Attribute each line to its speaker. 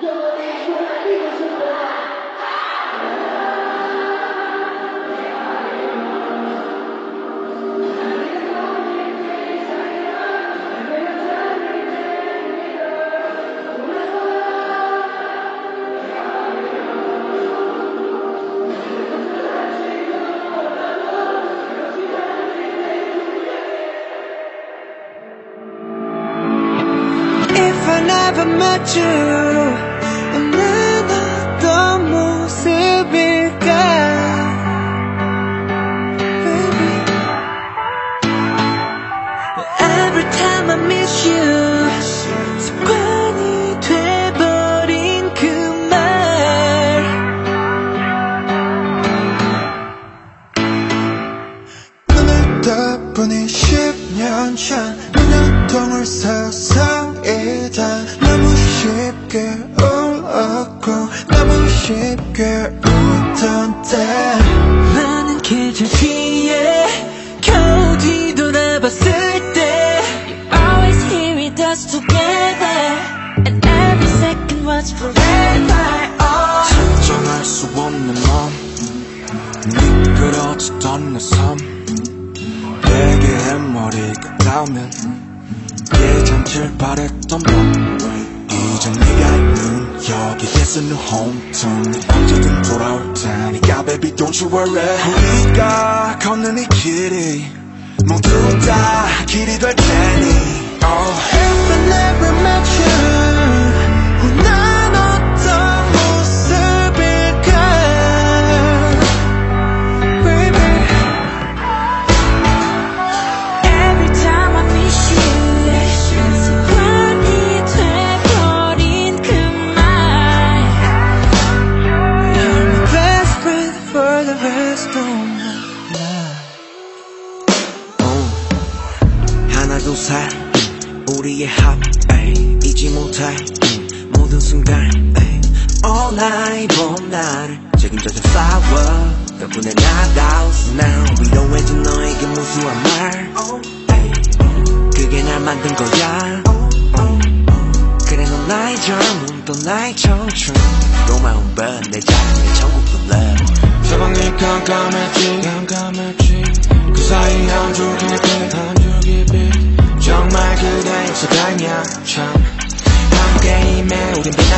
Speaker 1: Never met you 난 어떤 모습일까 Baby Every time I miss you 습관이 돼버린 그 말 눈을 떠보니 10년 전 눈동을 세상이다 너무 쉽게 울었고 너무 쉽게 웃던 때 많은 계절 뒤에 겨우 뒤돌아봤을 때 You're always here with us together And every second was forever
Speaker 2: 설정할 수 없는 맘 미끄러지던 내 삶 내게 해머리가 닿으면 예전 제일 바랬던 밤 이제 네가 있는 여기에서 new home turn 언제든 돌아올 테니까 baby don't you worry 우리가 걷는 이 길이 모두 다 길이 될 테니
Speaker 1: If I never met you 난 어떤 모습일까 Baby Every time I miss you 습관이 돼버린 그 말 You're my best friend for the rest of my life
Speaker 2: 하나 둘 셋 우리의 합 잊지 못해 모든 순간 All night 봄 나를 책임져준 flower 덕분에 나다웠어 now 위로해줘 너에게 무수한 말 그게 날 만든 거야 그래 넌 나의 젊음 또 나의 청춘 고마운 번 내 자신의 천국도 love
Speaker 3: 서방이 깜깜했지 그 사이 한 줄기 빛 정말 그대 있어가냐 참 함께임에 우린 빛나